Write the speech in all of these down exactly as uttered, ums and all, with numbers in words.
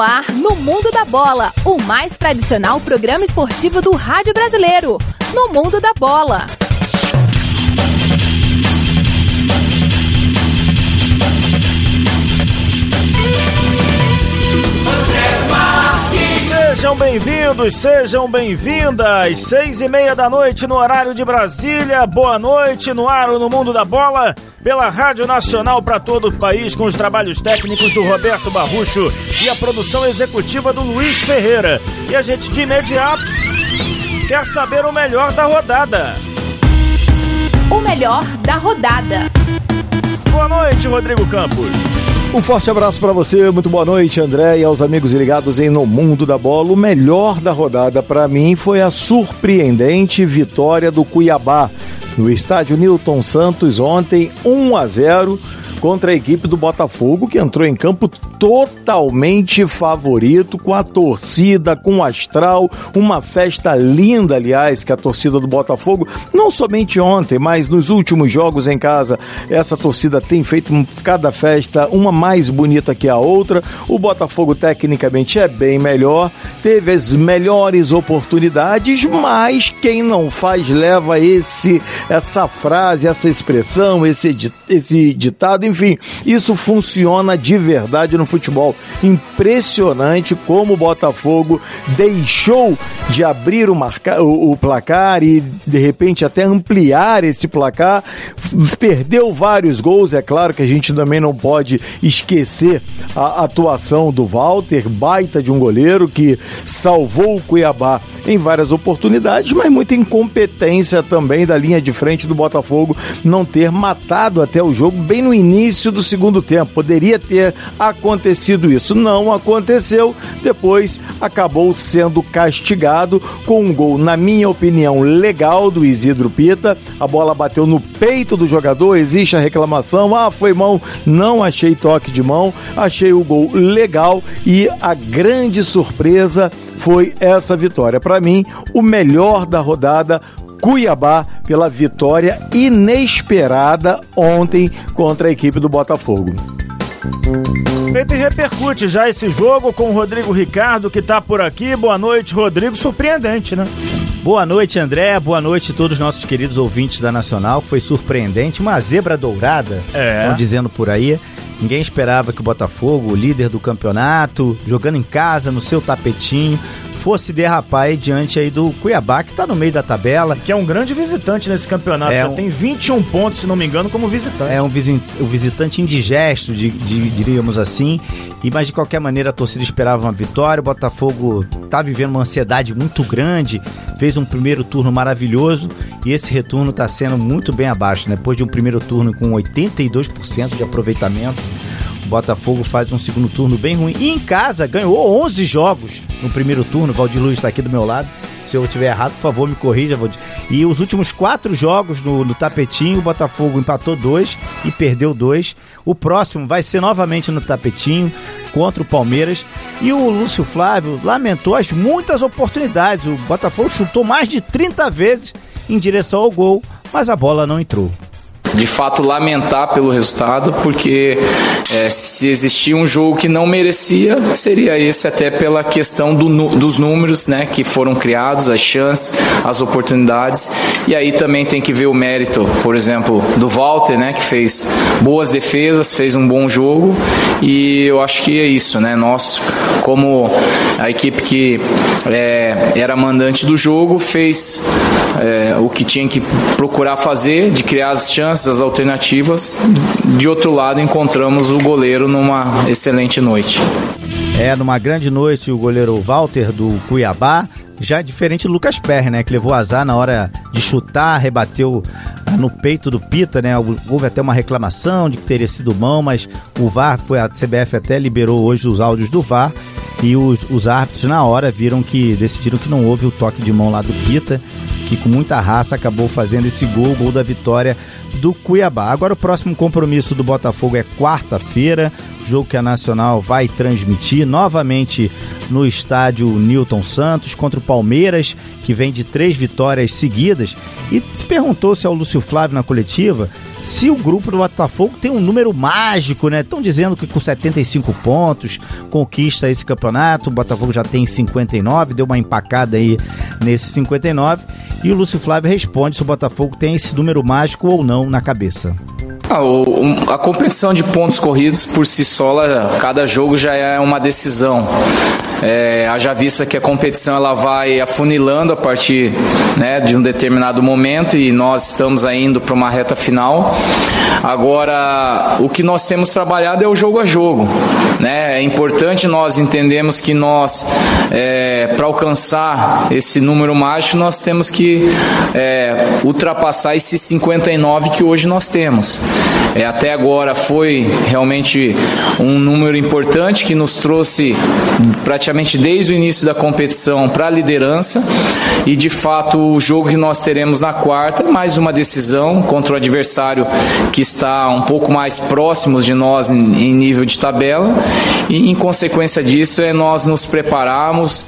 ar, no Mundo da Bola, o mais tradicional programa esportivo do rádio brasileiro. No Mundo da Bola. Sejam bem-vindos, sejam bem-vindas. Seis e meia da noite no horário de Brasília. Boa noite no ar no Mundo da Bola, pela Rádio Nacional para todo o país, com os trabalhos técnicos do Roberto Barrucho e a produção executiva do Luiz Ferreira. E a gente de imediato quer saber o melhor da rodada. O melhor da rodada. Boa noite, Rodrigo Campos. Um forte abraço para você, muito boa noite, André, e aos amigos ligados em No Mundo da Bola. O melhor da rodada para mim foi a surpreendente vitória do Cuiabá no estádio Newton Santos ontem, um a zero contra a equipe do Botafogo, que entrou em campo totalmente favorito, com a torcida, com o astral, uma festa linda, aliás, que a torcida do Botafogo, não somente ontem, mas nos últimos jogos em casa, essa torcida tem feito cada festa uma mais bonita que a outra. O Botafogo tecnicamente é bem melhor, teve as melhores oportunidades, mas quem não faz leva esse, essa frase, essa expressão, esse, esse ditado, enfim, isso funciona de verdade no futebol. Impressionante como o Botafogo deixou de abrir o, marca, o, o placar e de repente até ampliar esse placar, perdeu vários gols. É claro que a gente também não pode esquecer a atuação do Walter, baita de um goleiro que salvou o Cuiabá em várias oportunidades, mas muita incompetência também da linha de frente do Botafogo não ter matado até o jogo bem no início do segundo tempo. Poderia ter acontecido isso, não aconteceu. Depois acabou sendo castigado com um gol, na minha opinião, legal do Isidro Pita. A bola bateu no peito do jogador, existe a reclamação, ah, foi mão, não achei toque de mão, achei o gol legal e a grande surpresa foi essa vitória. Para mim, o melhor da rodada, Cuiabá, pela vitória inesperada ontem contra a equipe do Botafogo. Feito e repercute já esse jogo com o Rodrigo Ricardo, que tá por aqui. Boa noite, Rodrigo. Surpreendente, né? Boa noite, André. Boa noite a todos os nossos queridos ouvintes da Nacional. Foi surpreendente, uma zebra dourada, é. Estão dizendo por aí. Ninguém esperava que o Botafogo, o líder do campeonato, jogando em casa, no seu tapetinho, fosse derrapar aí diante aí do Cuiabá, que tá no meio da tabela. Que é um grande visitante nesse campeonato, é já um... tem vinte e um pontos, se não me engano, como visitante. É um, visi... um visitante indigesto, de, de, diríamos assim, e, mas de qualquer maneira a torcida esperava uma vitória. O Botafogo tá vivendo uma ansiedade muito grande, fez um primeiro turno maravilhoso e esse retorno tá sendo muito bem abaixo, né? Depois de um primeiro turno com oitenta e dois por cento de aproveitamento, o Botafogo faz um segundo turno bem ruim. E em casa ganhou onze jogos no primeiro turno. O Valdir Luiz está aqui do meu lado. Se eu estiver errado, por favor, me corrija, Valdir. E os últimos quatro jogos no, no tapetinho, o Botafogo empatou dois e perdeu dois. O próximo vai ser novamente no tapetinho contra o Palmeiras. E o Lúcio Flávio lamentou as muitas oportunidades. O Botafogo chutou mais de trinta vezes em direção ao gol, mas a bola não entrou. De fato, lamentar pelo resultado, porque é, se existia um jogo que não merecia, seria esse, até pela questão do, dos números, né, que foram criados, as chances, as oportunidades. E aí também tem que ver o mérito, por exemplo, do Walter, né, que fez boas defesas, fez um bom jogo. E eu acho que é isso, né, nós, como a equipe que é, era mandante do jogo, fez é, o que tinha que procurar fazer, de criar as chances, as alternativas. De outro lado, encontramos o goleiro numa excelente noite. É, numa grande noite, o goleiro Walter do Cuiabá, já diferente do Lucas Perry, né, que levou azar na hora de chutar, rebateu no peito do Pita, né, houve até uma reclamação de que teria sido mão, mas o V A R, foi, a C B F até liberou hoje os áudios do V A R, e os, os árbitros na hora viram que, decidiram que não houve o toque de mão lá do Pita, que com muita raça acabou fazendo esse gol, o gol da vitória do Cuiabá. Agora o próximo compromisso do Botafogo é quarta-feira, jogo que a Nacional vai transmitir novamente no estádio Newton Santos contra o Palmeiras, que vem de três vitórias seguidas. E perguntou-se ao Lúcio Flávio na coletiva se o grupo do Botafogo tem um número mágico, né? Estão dizendo que com setenta e cinco pontos conquista esse campeonato, o Botafogo já tem cinquenta e nove, deu uma empacada aí nesse cinquenta e nove, e o Lúcio Flávio responde se o Botafogo tem esse número mágico ou não na cabeça. Ah, o, a competição de pontos corridos por si só, cada jogo já é uma decisão. É, haja vista que a competição ela vai afunilando a partir, né, de um determinado momento, e nós estamos indo para uma reta final. Agora, o que nós temos trabalhado é o jogo a jogo, né? É importante nós entendermos que nós, é, para alcançar esse número mágico, nós temos que é, ultrapassar esses cinquenta e nove que hoje nós temos. É, até agora foi realmente um número importante que nos trouxe praticamente desde o início da competição para a liderança, e de fato o jogo que nós teremos na quarta, mais uma decisão contra o adversário que está um pouco mais próximos de nós em, em nível de tabela, e em consequência disso é nós nos prepararmos.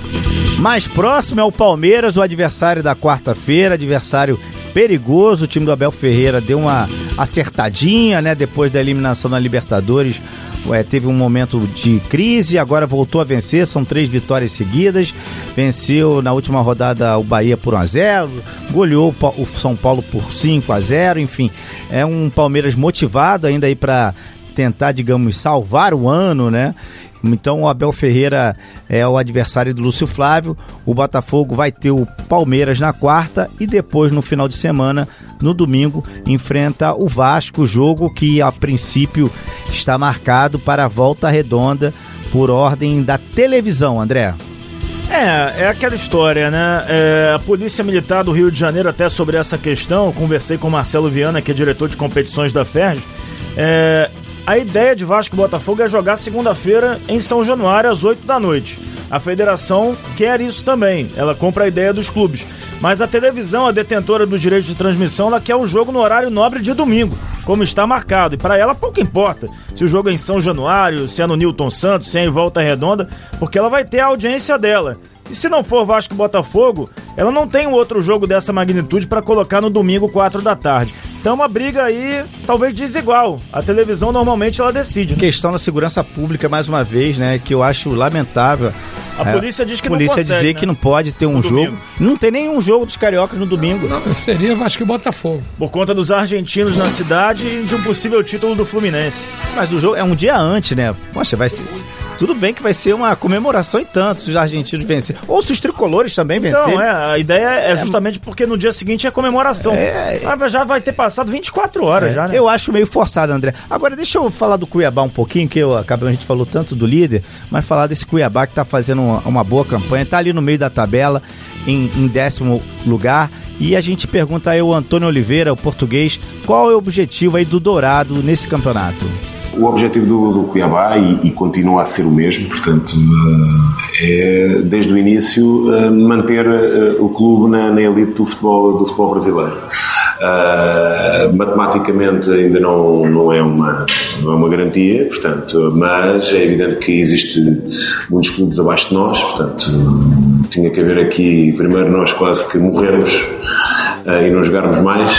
Mais próximo é o Palmeiras, o adversário da quarta-feira, adversário perigoso. O time do Abel Ferreira deu uma acertadinha, né, depois da eliminação na Libertadores. Ué, teve um momento de crise, agora voltou a vencer, são três vitórias seguidas, venceu na última rodada o Bahia por um a zero, goleou o São Paulo por cinco a zero, enfim, é um Palmeiras motivado ainda aí para tentar, digamos, salvar o ano, né? Então o Abel Ferreira é o adversário do Lúcio Flávio. O Botafogo vai ter o Palmeiras na quarta e depois no final de semana, no domingo, enfrenta o Vasco, jogo que a princípio está marcado para a volta redonda por ordem da televisão, André. É, é aquela história, né? É, a Polícia Militar do Rio de Janeiro, até sobre essa questão, eu conversei com o Marcelo Viana, que é diretor de competições da F E R J. É, a ideia de Vasco e Botafogo é jogar segunda-feira em São Januário às oito da noite. A federação quer isso também, ela compra a ideia dos clubes. Mas a televisão, a detentora dos direitos de transmissão, ela quer o jogo no horário nobre de domingo, como está marcado. E para ela pouco importa se o jogo é em São Januário, se é no Newton Santos, se é em Volta Redonda, porque ela vai ter a audiência dela. E se não for Vasco e Botafogo, ela não tem um outro jogo dessa magnitude para colocar no domingo, quatro da tarde. Então uma briga aí, talvez desigual. A televisão normalmente ela decide, né? Questão da segurança pública, mais uma vez, né, que eu acho lamentável. A é, polícia diz que não polícia consegue, dizer né? que não pode ter um no jogo. Domingo. Não tem nenhum jogo dos cariocas no domingo. Não, não, seria Vasco e Botafogo. Por conta dos argentinos na cidade e de um possível título do Fluminense. Mas o jogo é um dia antes, né? Poxa, vai ser... Tudo bem que vai ser uma comemoração e tanto se os argentinos vencerem. Ou se os tricolores também vencerem. Então, é, a ideia é justamente porque no dia seguinte é comemoração. É... Mas já vai ter passado vinte e quatro horas é. já, né? Eu acho meio forçado, André. Agora, deixa eu falar do Cuiabá um pouquinho, que eu acabei, a gente falou tanto do líder, mas falar desse Cuiabá que tá fazendo uma, uma boa campanha, tá ali no meio da tabela, em, em décimo lugar. E a gente pergunta aí ao Antônio Oliveira, o português, qual é o objetivo aí do Dourado nesse campeonato? O objetivo do, do Cuiabá, e, e continua a ser o mesmo, portanto, é, desde o início, manter o clube na, na elite do futebol, do futebol brasileiro. Uh, matematicamente ainda não, não, é uma, não é uma garantia, portanto, mas é evidente que existe muitos clubes abaixo de nós, portanto, tinha que haver aqui, primeiro nós quase que morrermos uh, e não jogarmos mais.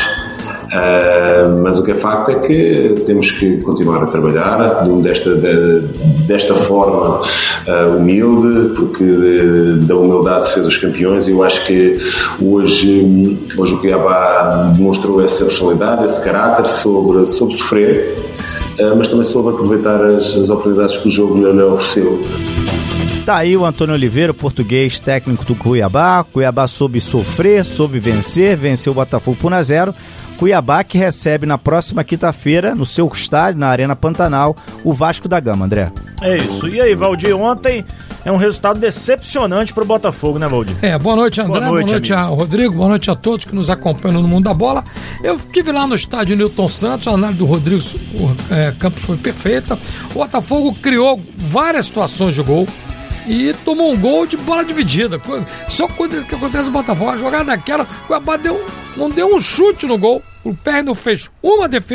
Uh, mas o que é facto é que temos que continuar a trabalhar desta, de, desta forma uh, humilde, porque de, da humildade se fez os campeões, e eu acho que hoje, hoje o Cuiabá demonstrou essa personalidade, esse caráter, sobre, sobre sofrer, uh, mas também soube aproveitar as, as oportunidades que o jogo lhe ofereceu. Tá aí o Antônio Oliveira, o português técnico do Cuiabá. Cuiabá soube sofrer, soube vencer, venceu o Botafogo por um a zero. Cuiabá que recebe na próxima quinta-feira, no seu estádio, na Arena Pantanal, o Vasco da Gama, André. É isso. E aí, Valdir, ontem é um resultado decepcionante pro Botafogo, né, Valdir? É, boa noite, André, boa noite, boa noite a Rodrigo, boa noite a todos que nos acompanham no Mundo da Bola. Eu estive lá no estádio Newton Santos, a análise do Rodrigo é, Campos foi perfeita. O Botafogo criou várias situações de gol e tomou um gol de bola dividida. Só coisa que acontece no Botafogo, a jogada daquela, o Cuiabá deu, não deu um chute no gol, o Pérez não fez uma defesa, o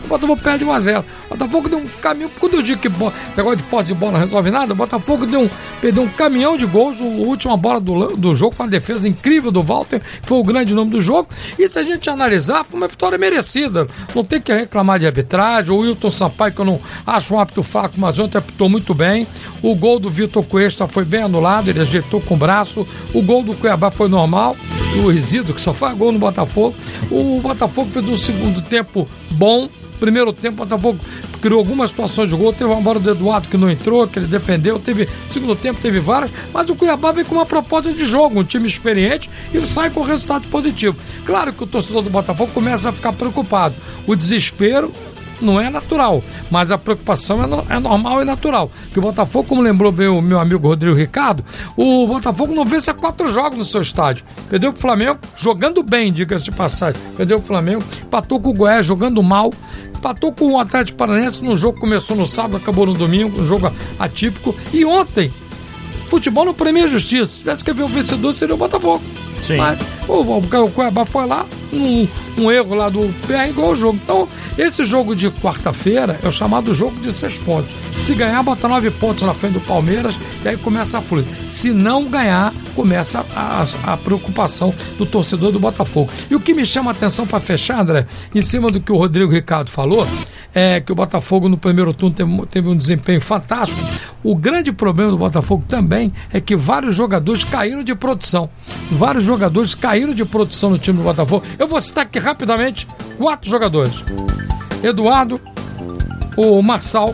Botafogo perde um a zero. O Botafogo deu um caminho, quando eu digo que bo... negócio de posse de bola não resolve nada, o Botafogo deu um, perdeu um caminhão de gols, a última bola do, do jogo, com uma defesa incrível do Walter, que foi o grande nome do jogo, e se a gente analisar, foi uma vitória merecida, não tem que reclamar de arbitragem. O Wilton Sampaio, que eu não acho um árbitro fraco, mas ontem apitou muito bem, o gol do Vitor Cuesta foi bem anulado, ele ajeitou com o braço, o gol do Cuiabá foi normal, o Isidro, que só faz gol no Botafogo, o Botafogo fez um segundo tempo bom. Primeiro tempo, o Botafogo criou algumas situações de gol, teve uma bola do Eduardo que não entrou, que ele defendeu, teve, segundo tempo teve várias, mas o Cuiabá vem com uma proposta de jogo, um time experiente, e sai com resultado positivo. Claro que o torcedor do Botafogo começa a ficar preocupado, o desespero não é natural, mas a preocupação é, no, é normal e natural, que o Botafogo, como lembrou bem o meu amigo Rodrigo Ricardo, o Botafogo não vence há quatro jogos no seu estádio, perdeu com o Flamengo, jogando bem, diga-se de passagem, perdeu com o Flamengo, empatou com o Goiás, jogando mal, empatou com o Atlético Paranaense num jogo que começou no sábado, acabou no domingo, um jogo atípico, e ontem, futebol não premia a justiça, se tivesse que ver o vencedor seria o Botafogo. Sim. Mas o, o, o Cuiabá foi lá, um, um erro lá do P R igual o jogo. Então, esse jogo de quarta-feira é o chamado jogo de seis pontos. Se ganhar, bota nove pontos na frente do Palmeiras e aí começa a fluir. Se não ganhar, começa a, a, a preocupação do torcedor do Botafogo. E o que me chama a atenção para fechar, André, em cima do que o Rodrigo Ricardo falou, é que o Botafogo no primeiro turno teve, teve um desempenho fantástico. O grande problema do Botafogo também é que vários jogadores caíram de produção. Vários jogadores caíram de produção no time do Botafogo. Eu vou citar aqui rapidamente quatro jogadores: Eduardo, o Marçal,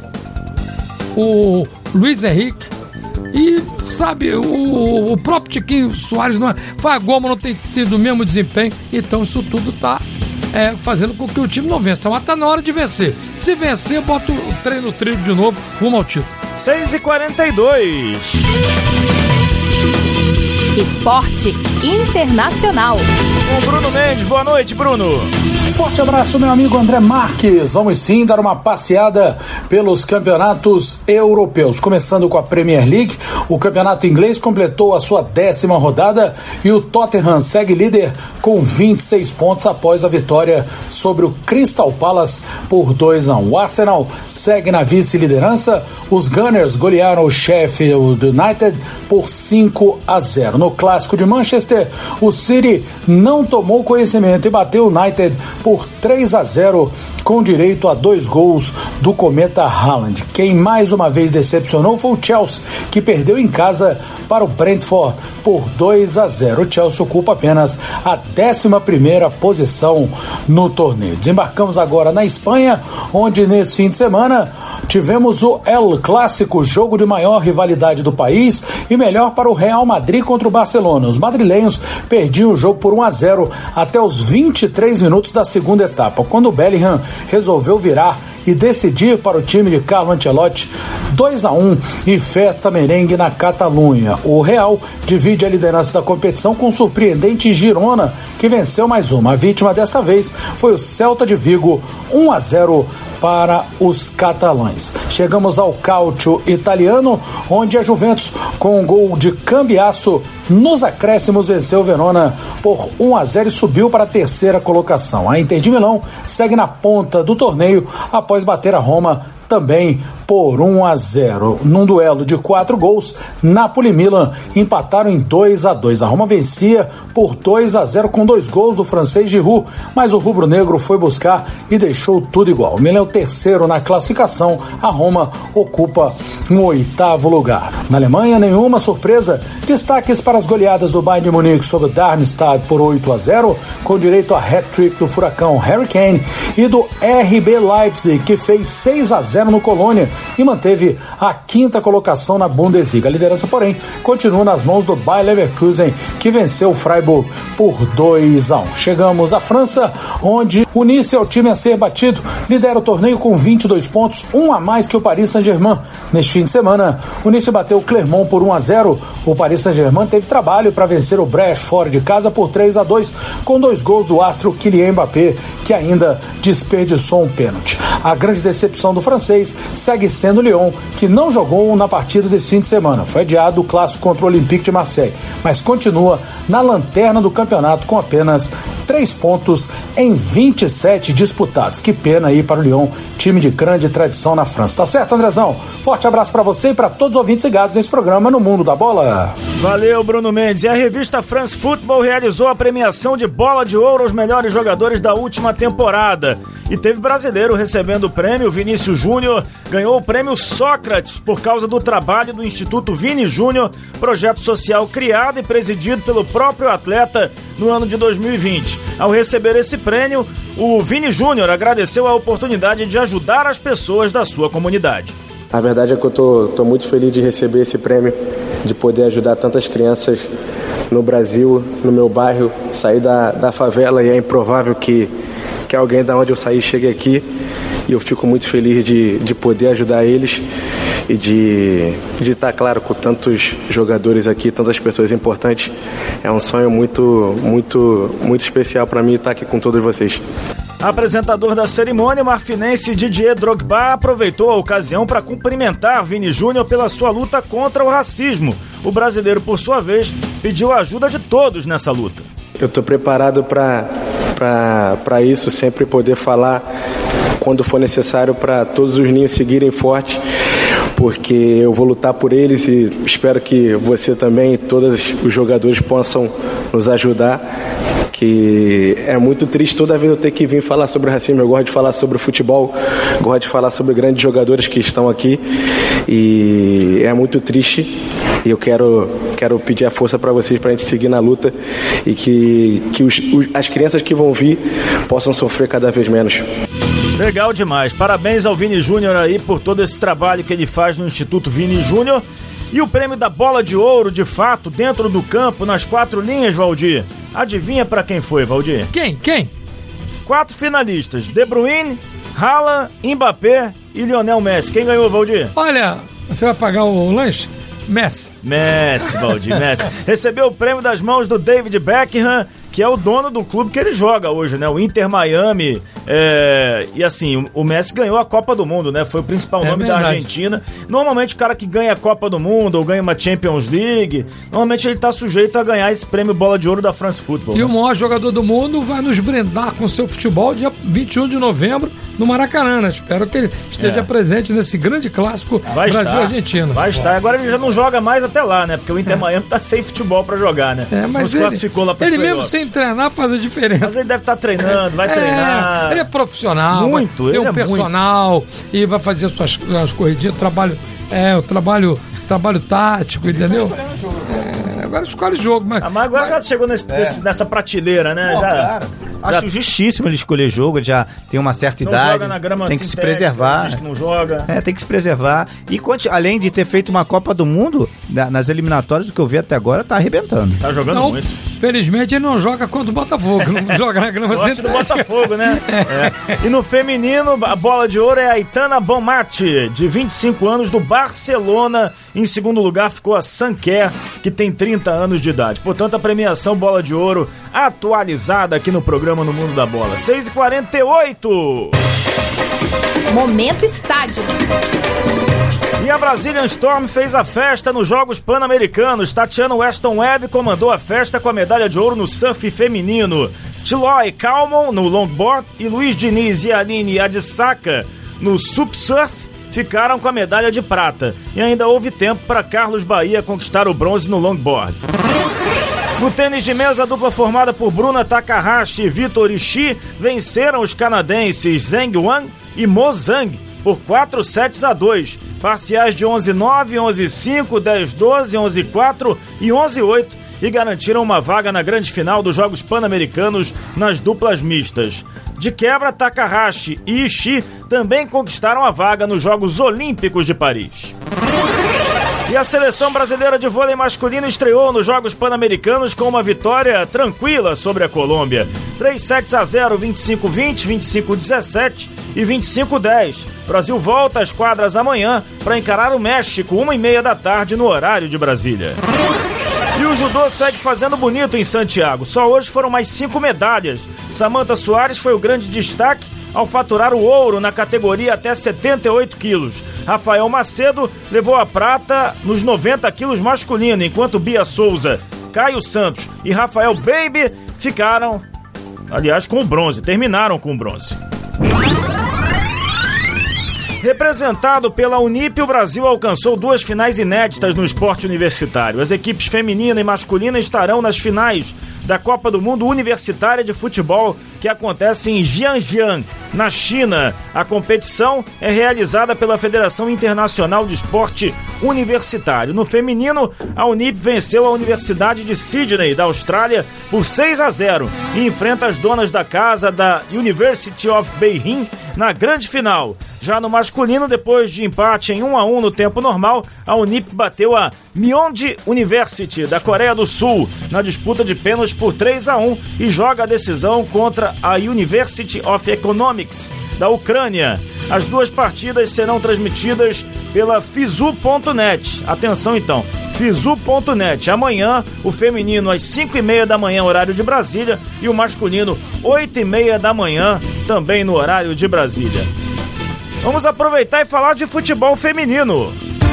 o Luiz Henrique e, sabe, o, o próprio Tiquinho Soares não é, faz gol, mas não tem tido o mesmo desempenho. Então isso tudo está é, fazendo com que o time não vença. Mas está na hora de vencer. Se vencer, bota o trem no trilho de novo, rumo ao título. seis e quarenta e dois. Esporte Internacional. O Bruno Mendes, boa noite, Bruno. Forte abraço, meu amigo André Marques. Vamos sim dar uma passeada pelos campeonatos europeus. Começando com a Premier League, o campeonato inglês completou a sua décima rodada e o Tottenham segue líder com vinte e seis pontos após a vitória sobre o Crystal Palace por dois a um. O Arsenal segue na vice-liderança. Os Gunners golearam o Sheffield United por cinco a zero. No clássico de Manchester, o City não tomou conhecimento e bateu o United por três a zero, com direito a dois gols do cometa Haaland. Quem mais uma vez decepcionou foi o Chelsea, que perdeu em casa para o Brentford por dois a zero. O Chelsea ocupa apenas a décima primeira posição no torneio. Desembarcamos agora na Espanha, onde nesse fim de semana tivemos o El Clássico, jogo de maior rivalidade do país e melhor para o Real Madrid contra o Barcelona. Os madrilenhos perdiam o jogo por um a zero até os vinte e três minutos da segunda etapa, quando o Bellingham resolveu virar e decidir para o time de Carlo Ancelotti dois a um e festa merengue na Catalunha. O Real divide a liderança da competição com o surpreendente Girona, que venceu mais uma. A vítima desta vez foi o Celta de Vigo, um a zero para os catalães. Chegamos ao Calcio italiano, onde a Juventus, com um gol de Cambiasso nos acréscimos, venceu o Verona por um a zero e subiu para a terceira colocação. A Inter de Milão segue na ponta do torneio após bater a Roma também por um a zero. Num duelo de quatro gols, Napoli e Milan empataram em dois a dois. A Roma vencia por dois a zero com dois gols do francês Giroud, mas o rubro-negro foi buscar e deixou tudo igual. O Milan é o terceiro na classificação, a Roma ocupa no oitavo lugar. Na Alemanha, nenhuma surpresa. Destaques para as goleadas do Bayern de Munique sobre o Darmstadt por oito a zero, com direito a hat-trick do furacão Harry Kane e do R B Leipzig, que fez seis a zero no Colônia e manteve a quinta colocação na Bundesliga. A liderança, porém, continua nas mãos do Bayer Leverkusen, que venceu o Freiburg por dois a um. Chegamos à França, onde o Nice é o time a ser batido, lidera o torneio com vinte e dois pontos, um a mais que o Paris Saint-Germain. Neste fim de semana, o Nice bateu o Clermont por um a zero. O Paris Saint-Germain teve trabalho para vencer o Brest fora de casa por três a dois, com dois gols do astro Kylian Mbappé, que ainda desperdiçou um pênalti. A grande decepção do francês segue sendo o Lyon, que não jogou na partida desse fim de semana. Foi adiado o clássico contra o Olympique de Marseille, mas continua na lanterna do campeonato com apenas três pontos em vinte vinte e sete disputados. Que pena aí para o Lyon, time de grande tradição na França. Tá certo, Andrezão? Forte abraço para você e para todos os ouvintes ligados nesse programa No Mundo da Bola. Valeu, Bruno Mendes. E a revista France Football realizou a premiação de Bola de Ouro aos melhores jogadores da última temporada. E teve brasileiro recebendo o prêmio. Vinícius Júnior ganhou o prêmio Sócrates por causa do trabalho do Instituto Vini Júnior, projeto social criado e presidido pelo próprio atleta no ano de dois mil e vinte. Ao receber esse prêmio, o Vini Júnior agradeceu a oportunidade de ajudar as pessoas da sua comunidade. A verdade é que eu tô, tô muito feliz de receber esse prêmio, de poder ajudar tantas crianças no Brasil, no meu bairro, sair da, da favela, e é improvável que, que alguém da onde eu saí chegue aqui, e eu fico muito feliz de, de poder ajudar eles e de de estar, claro, com tantos jogadores aqui, tantas pessoas importantes. É um sonho muito, muito, muito especial para mim estar aqui com todos vocês. Apresentador da cerimônia, o marfinense Didier Drogba aproveitou a ocasião para cumprimentar Vini Júnior pela sua luta contra o racismo. O brasileiro, por sua vez, pediu a ajuda de todos nessa luta. Eu estou preparado para para isso, sempre poder falar quando for necessário para todos os ninhos seguirem forte, porque eu vou lutar por eles e espero que você também, todos os jogadores, possam nos ajudar. Que é muito triste toda vez eu ter que vir falar sobre racismo. Eu gosto de falar sobre futebol, gosto de falar sobre grandes jogadores que estão aqui, e é muito triste. E eu quero, quero pedir a força para vocês, para a gente seguir na luta, e que, que os, os, as crianças que vão vir possam sofrer cada vez menos. Legal demais. Parabéns ao Vini Júnior aí por todo esse trabalho que ele faz no Instituto Vini Júnior. E o prêmio da Bola de Ouro, de fato, dentro do campo, nas quatro linhas, Valdir. Adivinha pra quem foi, Valdir? Quem? Quem? Quatro finalistas: De Bruyne, Haaland, Mbappé e Lionel Messi. Quem ganhou, Valdir? Olha, você vai pagar o lanche? Messi. Messi, Valdir, Messi. Recebeu o prêmio das mãos do David Beckham, que é o dono do clube que ele joga hoje, né? O Inter Miami. É... E assim, o Messi ganhou a Copa do Mundo, né? Foi o principal é nome verdade. da Argentina. Normalmente o cara que ganha a Copa do Mundo ou ganha uma Champions League, normalmente ele tá sujeito a ganhar esse prêmio Bola de Ouro da France Football. E né? o maior jogador do mundo vai nos brindar com seu futebol dia vinte e um de novembro no Maracanã, né? Espero que ele esteja é. presente nesse grande clássico Brasil-Argentina. Vai estar. Agora ele já não joga mais até lá, né? Porque o Inter Miami tá sem futebol pra jogar, né? É, mas não ele, classificou lá pra ele mesmo sem treinar faz a diferença. Mas ele deve estar treinando, vai é, treinar. Ele é profissional. Muito, vai, ele tem um é personal muito. E vai fazer suas, suas corridinhas, trabalho, é, o trabalho, trabalho tático, entendeu? É, agora escolhe o jogo, mas... Ah, mas agora mas, já chegou nesse, é. nessa prateleira, né? Pô, já, claro. Acho já... justíssimo ele escolher jogo, ele já tem uma certa não idade. Joga na grama tem que se preservar. Diz que não joga. É, tem que se preservar. E além de ter feito uma Copa do Mundo, nas eliminatórias, o que eu vi até agora, tá arrebentando. Tá jogando não, muito. Felizmente ele não joga contra o Botafogo, não joga na grama Sorte do Botafogo, né? É. É. E no feminino, a bola de ouro é a Aitana Bonmati, de vinte e cinco anos, do Barcelona. Em segundo lugar ficou a Sanquer, que tem trinta anos de idade. Portanto, a premiação Bola de Ouro atualizada aqui no programa No Mundo da Bola. seis e quarenta e oito. Momento Estádio. E a Brazilian Storm fez a festa nos Jogos Pan-Americanos. Tatiana Weston Webb comandou a festa com a medalha de ouro no surf feminino. Chiloy Kalmon no longboard e Luiz Diniz e Aline Adisaka no supsurf ficaram com a medalha de prata. E ainda houve tempo para Carlos Bahia conquistar o bronze no longboard. No tênis de mesa, a dupla formada por Bruna Takahashi e Vitor Ishii venceram os canadenses Zheng Wang e Mo Zhang por quatro sets a dois. Parciais de onze a nove, onze a cinco, dez a doze, onze a quatro e onze a oito. E garantiram uma vaga na grande final dos Jogos Pan-Americanos nas duplas mistas. De quebra, Takahashi e Ishii também conquistaram a vaga nos Jogos Olímpicos de Paris. E a seleção brasileira de vôlei masculino estreou nos Jogos Pan-Americanos com uma vitória tranquila sobre a Colômbia. três sets a zero, vinte e cinco a vinte, vinte e cinco a dezessete e vinte e cinco a dez. Brasil volta às quadras amanhã para encarar o México, uma e meia da tarde no horário de Brasília. E o judô segue fazendo bonito em Santiago. Só hoje foram mais cinco medalhas. Samantha Soares foi o grande destaque ao faturar o ouro na categoria até setenta e oito quilos. Rafael Macedo levou a prata nos noventa quilos masculino, enquanto Bia Souza, Caio Santos e Rafael Baby ficaram aliás, com o bronze, terminaram com o bronze. Representado pela Unip, o Brasil alcançou duas finais inéditas no esporte universitário. As equipes feminina e masculina estarão nas finais da Copa do Mundo Universitária de Futebol, que acontece em Jiangjiang, na China. A competição é realizada pela Federação Internacional de Esporte Universitário. No feminino, a Unip venceu a Universidade de Sydney, da Austrália, por seis a zero e enfrenta as donas da casa da University of Beijing na grande final. Já no masculino, depois de empate em um a um no tempo normal, a Unip bateu a Myeongji University, da Coreia do Sul, na disputa de pênaltis por três a um e joga a decisão contra a University of Economics, da Ucrânia. As duas partidas serão transmitidas pela Fizu ponto net. Atenção então, Fizu ponto net. Amanhã, o feminino às cinco e meia da manhã, horário de Brasília, e o masculino, oito e meia da manhã, também no horário de Brasília. Vamos aproveitar e falar de futebol feminino.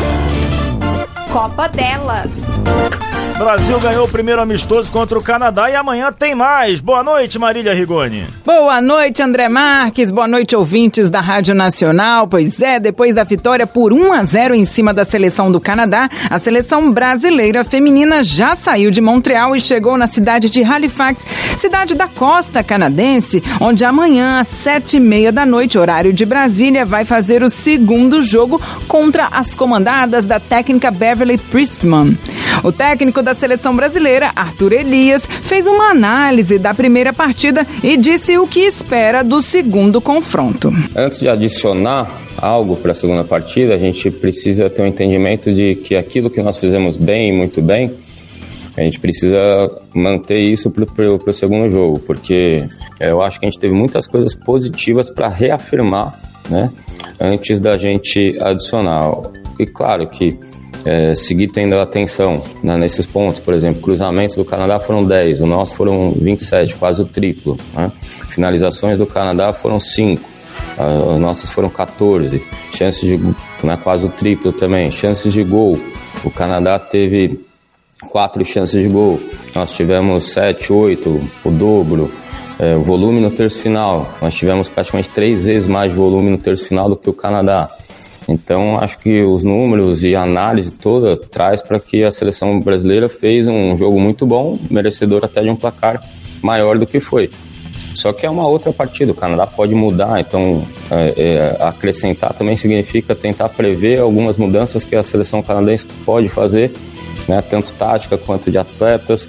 Copa delas. Brasil ganhou o primeiro amistoso contra o Canadá e amanhã tem mais. Boa noite, Marília Rigoni. Boa noite, André Marques. Boa noite, ouvintes da Rádio Nacional. Pois é, depois da vitória por um a zero em cima da seleção do Canadá, a seleção brasileira feminina já saiu de Montreal e chegou na cidade de Halifax, cidade da costa canadense, onde amanhã, às sete e meia da noite, horário de Brasília, vai fazer o segundo jogo contra as comandadas da técnica Beverly Priestman. O técnico da seleção brasileira, Arthur Elias, fez uma análise da primeira partida e disse o que espera do segundo confronto. Antes de adicionar algo para a segunda partida, a gente precisa ter um entendimento de que aquilo que nós fizemos bem, muito bem, a gente precisa manter isso para o segundo jogo, porque eu acho que a gente teve muitas coisas positivas para reafirmar, né, antes da gente adicionar. E claro que É, seguir tendo atenção, né, nesses pontos. Por exemplo, cruzamentos do Canadá foram dez, o nosso foram vinte e sete, quase o triplo, né? Finalizações do Canadá foram cinco, as nossas foram quatorze, chances de, né, quase o triplo também, chances de gol, o Canadá teve quatro chances de gol, nós tivemos sete, oito, o dobro. É, o volume no terço final, nós tivemos praticamente três vezes mais volume no terço final do que o Canadá. Então, acho que os números e a análise toda traz para que a seleção brasileira fez um jogo muito bom, merecedor até de um placar maior do que foi. Só que é uma outra partida, o Canadá pode mudar, então é, é, acrescentar também significa tentar prever algumas mudanças que a seleção canadense pode fazer, né, tanto tática quanto de atletas,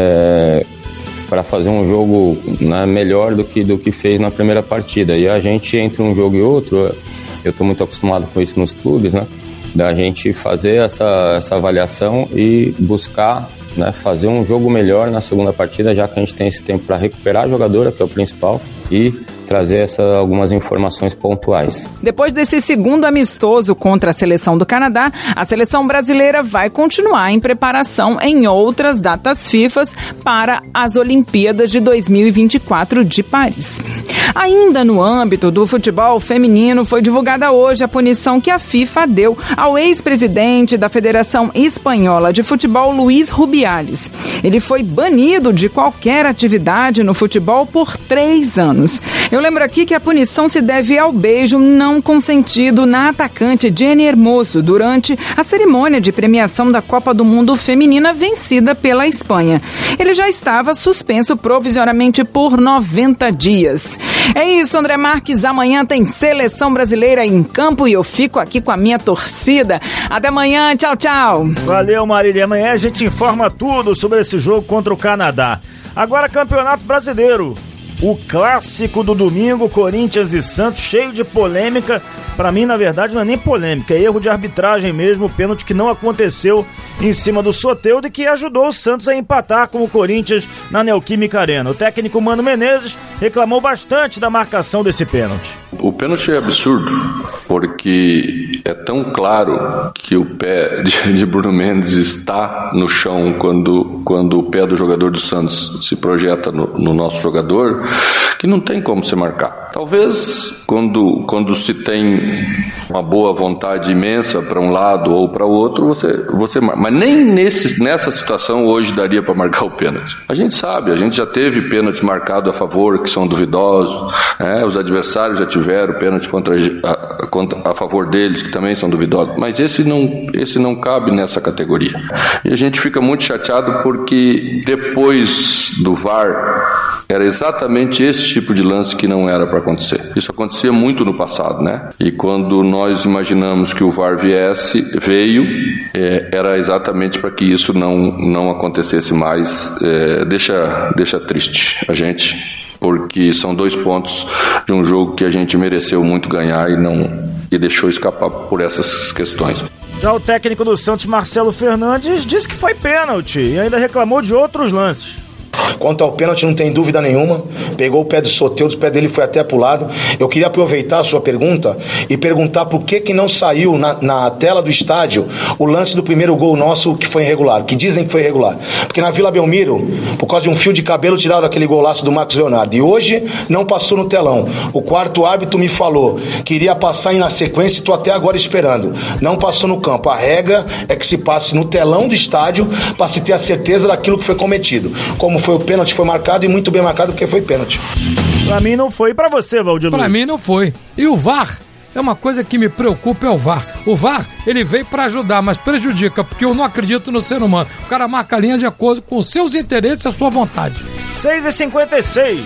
é, para fazer um jogo, né, melhor do que, do que fez na primeira partida. E a gente, entre um jogo e outro, eu estou muito acostumado com isso nos clubes, né, da gente fazer essa, essa avaliação e buscar, né, fazer um jogo melhor na segunda partida, já que a gente tem esse tempo para recuperar a jogadora, que é o principal, e trazer essa, algumas informações pontuais. Depois desse segundo amistoso contra a seleção do Canadá, a seleção brasileira vai continuar em preparação em outras datas FIFA para as Olimpíadas de dois mil e vinte e quatro de Paris. Ainda no âmbito do futebol feminino, foi divulgada hoje a punição que a FIFA deu ao ex-presidente da Federação Espanhola de Futebol, Luís Rubiales. Ele foi banido de qualquer atividade no futebol por três anos. Eu lembro aqui que a punição se deve ao beijo não consentido na atacante Jenny Hermoso durante a cerimônia de premiação da Copa do Mundo Feminina vencida pela Espanha. Ele já estava suspenso provisoriamente por noventa dias. É isso, André Marques. Amanhã tem seleção brasileira em campo e eu fico aqui com a minha torcida. Até amanhã. Tchau, tchau. Valeu, Marília. Amanhã a gente informa tudo sobre esse jogo contra o Canadá. Agora, Campeonato Brasileiro. O clássico do domingo, Corinthians e Santos, cheio de polêmica. Pra mim, na verdade, não é nem polêmica, é erro de arbitragem mesmo, o pênalti que não aconteceu em cima do Soteldo e que ajudou o Santos a empatar com o Corinthians na Neoquímica Arena. O técnico Mano Menezes reclamou bastante da marcação desse pênalti. O pênalti é absurdo, porque que é tão claro que o pé de, de Bruno Mendes está no chão quando, quando o pé do jogador do Santos se projeta no, no nosso jogador, que não tem como se marcar. Talvez quando, quando se tem uma boa vontade imensa para um lado ou para o outro, você, você marca. Mas nem nesse, nessa situação hoje daria para marcar o pênalti. A gente sabe, a gente já teve pênaltis marcados a favor, que são duvidosos, né? Os adversários já tiveram pênaltis contra, a, contra, a favor deles, que também são duvidosos, mas esse não, esse não cabe nessa categoria. E a gente fica muito chateado porque depois do V A R era exatamente esse tipo de lance que não era para acontecer. Isso acontecia muito no passado, né? E quando nós imaginamos que o V A R viesse, veio, é, era exatamente para que isso não, não acontecesse mais. É, deixa, deixa triste a gente, porque são dois pontos de um jogo que a gente mereceu muito ganhar e, não, e deixou escapar por essas questões. Já o técnico do Santos, Marcelo Fernandes, disse que foi pênalti e ainda reclamou de outros lances. Quanto ao pênalti, não tem dúvida nenhuma. Pegou o pé do Soteldo, o pé dele foi até pro lado. Eu queria aproveitar a sua pergunta e perguntar por que que não saiu na, na tela do estádio o lance do primeiro gol nosso que foi irregular, que dizem que foi irregular. Porque na Vila Belmiro, por causa de um fio de cabelo, tiraram aquele golaço do Marcos Leonardo. E hoje não passou no telão. O quarto árbitro me falou que iria passar na sequência e estou até agora esperando. Não passou no campo. A regra é que se passe no telão do estádio para se ter a certeza daquilo que foi cometido. Como foi o pênalti, foi marcado e muito bem marcado porque foi pênalti. Pra mim não foi, e pra você, Valdir Luiz? Pra mim não foi. E o V A R é uma coisa que me preocupa, é o V A R. O V A R, ele veio pra ajudar, mas prejudica, porque eu não acredito no ser humano. O cara marca a linha de acordo com os seus interesses e a sua vontade. seis e cinquenta e seis.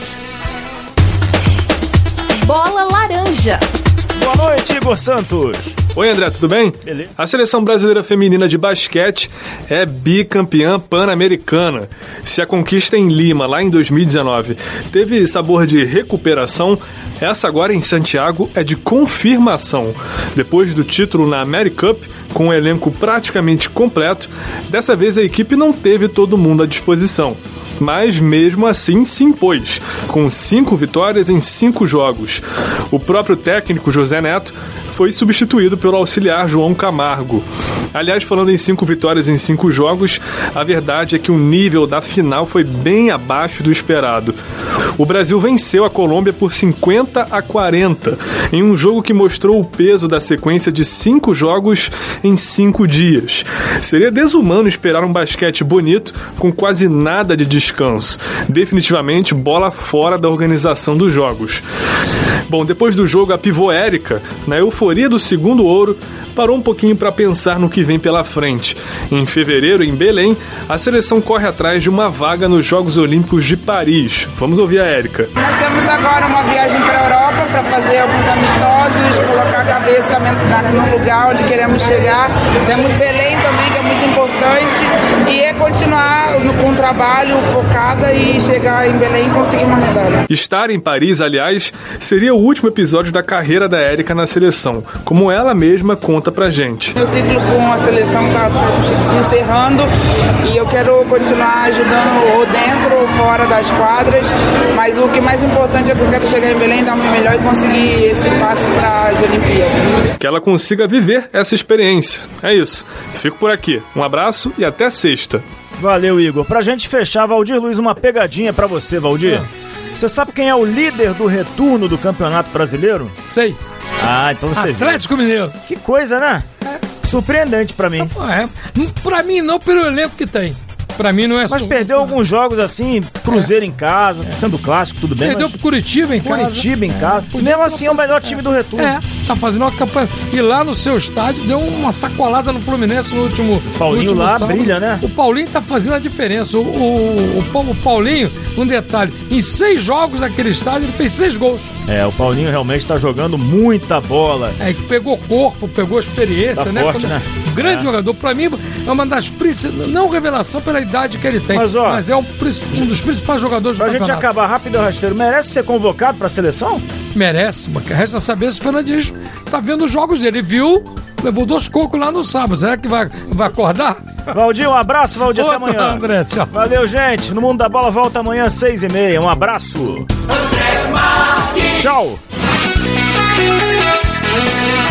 Bola Laranja. Boa noite, Igor Santos. Oi, André, tudo bem? Beleza. A seleção brasileira feminina de basquete é bicampeã pan-americana. Se a conquista em Lima, lá em dois mil e dezenove, teve sabor de recuperação, essa agora em Santiago é de confirmação. Depois do título na AmeriCup, com um elenco praticamente completo, dessa vez a equipe não teve todo mundo à disposição. Mas mesmo assim se impôs, com cinco vitórias em cinco jogos. O próprio técnico José Neto foi substituído pelo auxiliar João Camargo. Aliás, falando em cinco vitórias em cinco jogos, a verdade é que o nível da final foi bem abaixo do esperado. O Brasil venceu a Colômbia por cinquenta a quarenta, em um jogo que mostrou o peso da sequência de cinco jogos em cinco dias. Seria desumano esperar um basquete bonito com quase nada de descanso. Definitivamente bola fora da organização dos jogos. Bom, depois do jogo, a pivô Érica, na euforia do segundo ouro, parou um pouquinho para pensar no que vem pela frente. Em fevereiro, em Belém, a seleção corre atrás de uma vaga nos Jogos Olímpicos de Paris. Vamos ouvir a Érica. Nós temos agora uma viagem para a Europa para fazer alguns amistosos, colocar a cabeça no lugar onde queremos chegar. Temos Belém também, que é muito importante, e é continuar com o trabalho focada e chegar em Belém e conseguir uma medalha. Estar em Paris, aliás, seria o último episódio da carreira da Érica na seleção, como ela mesma conta pra gente. O ciclo com a seleção está se encerrando e eu quero continuar ajudando ou dentro ou fora das quadras, mas o que é mais importante é que eu quero chegar em Belém, dar o meu melhor e conseguir esse passe para as Olimpíadas. Que ela consiga viver essa experiência. É isso. Fico por aqui. Um abraço e até sexta. Valeu, Igor. Pra gente fechar, Valdir Luiz, uma pegadinha pra você, Valdir. É. Você sabe quem é o líder do retorno do Campeonato Brasileiro? Sei. Ah, então você Atlético viu. Mineiro. Que coisa, né? É. Surpreendente pra mim. É. Pra mim não, pelo elenco que tem. Pra mim não é... Mas su... perdeu alguns jogos assim, Cruzeiro é. em casa, é. sendo clássico, tudo bem. Perdeu mas... pro Curitiba em Curitiba casa. Curitiba em casa. É. Mesmo assim é o melhor time do retorno. É, tá fazendo uma campanha. E lá no seu estádio deu uma sacolada no Fluminense no último Paulinho no último lá sábado. Brilha, né? O Paulinho tá fazendo a diferença. O, o, o, o Paulinho, um detalhe, em seis jogos naquele estádio ele fez seis gols. É, o Paulinho realmente tá jogando muita bola. É, que pegou corpo, pegou experiência, tá né? Forte, Quando... né? Um grande é. jogador. Pra mim, é uma das principais, não revelação pela idade que ele tem, mas, ó, mas é um, um dos principais jogadores do campeonato. Pra gente acabar rápido, Rasteiro, merece ser convocado pra seleção? Merece, mas resta saber se o Fernandinho tá vendo os jogos dele. Ele viu, levou dois cocos lá no sábado. Será que vai, vai acordar? Valdir, um abraço, Valdir, até Outro, amanhã. André, tchau. Valeu, gente. No Mundo da Bola volta amanhã às seis e meia. Um abraço. Tchau.